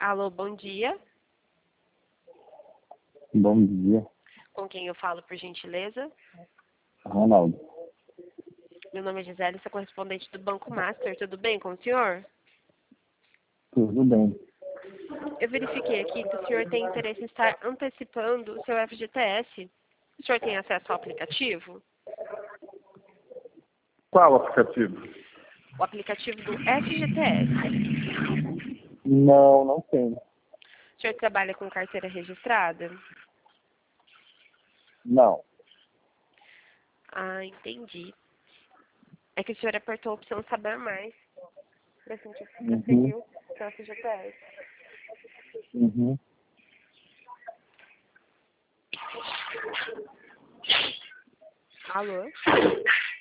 Alô, bom dia. Bom dia, Com quem eu falo, por gentileza? Ronaldo. Meu nome é Gisele, sou correspondente do Banco Master. Tudo bem com o senhor? Tudo bem. Eu verifiquei aqui que o senhor tem interesse em estar antecipando o seu FGTS. O senhor tem acesso ao aplicativo? Qual aplicativo? O aplicativo do FGTS. Não, não tenho. O senhor trabalha com carteira registrada? Não. Ah, entendi. É que o senhor apertou a opção saber mais. Pra gente prosseguir o seu FGTS. Uhum. Alô?